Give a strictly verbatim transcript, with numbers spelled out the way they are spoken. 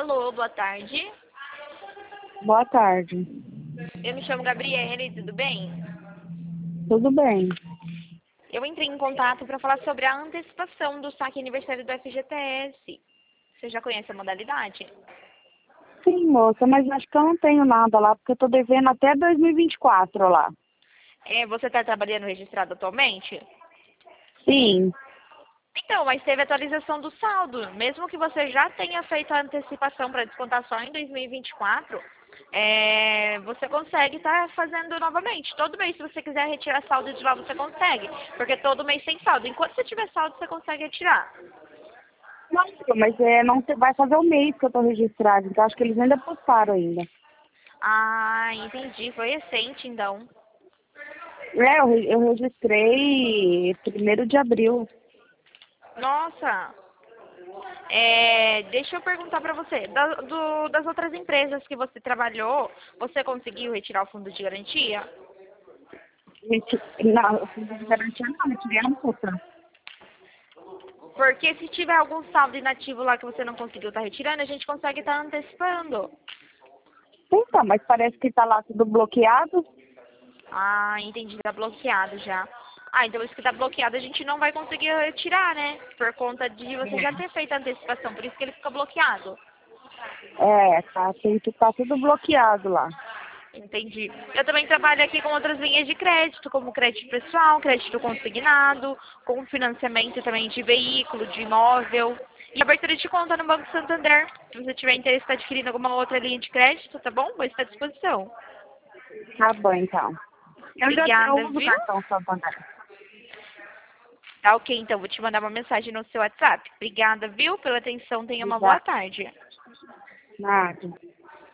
Alô, boa tarde. Boa tarde. Eu me chamo Gabriele, tudo bem? Tudo bem? Eu entrei em contato para falar sobre a antecipação do saque aniversário do F G T S. Você já conhece a modalidade? Sim, moça, mas acho que eu não tenho nada lá, porque eu tô devendo até dois mil e vinte e quatro lá. É, você está trabalhando registrado atualmente? Sim. Então, mas teve atualização do saldo. Mesmo que você já tenha feito a antecipação para descontar só em dois mil e vinte e quatro, é, você consegue estar fazendo novamente. Todo mês, se você quiser retirar saldo de lá, você consegue. Porque todo mês tem saldo. Enquanto você tiver saldo, você consegue retirar. Nossa, mas é, não se- vai fazer um mês que eu tô registrada, então acho que eles ainda postaram ainda. Ah, entendi. Foi recente, então. É, eu, re- eu registrei primeiro de abril. Nossa. É, deixa eu perguntar para você. Da- do- das outras empresas que você trabalhou, você conseguiu retirar o fundo de garantia? Gente, não, eu fui de garantia não, eu tirei a multa. Porque se tiver algum saldo inativo lá que você não conseguiu estar retirando, a gente consegue estar antecipando. Então, mas parece que tá lá tudo bloqueado. Ah, entendi, tá bloqueado já. Ah, então isso que tá bloqueado a gente não vai conseguir retirar, né? Por conta de você já ter feito a antecipação, por isso que ele fica bloqueado. É, tá, tem, tá tudo bloqueado lá. Entendi. Eu também trabalho aqui com outras linhas de crédito, como crédito pessoal, crédito consignado, com financiamento também de veículo, de imóvel e abertura de conta no Banco Santander. Se você tiver interesse em adquirir alguma outra linha de crédito, tá bom? Vou estar à disposição. Tá bom, então. Eu já eu Obrigada, uso viu? cartão Santander. Tá ok, então. Vou te mandar uma mensagem no seu WhatsApp. Obrigada, viu, pela atenção. Tenha uma boa Obrigada. tarde. Nada.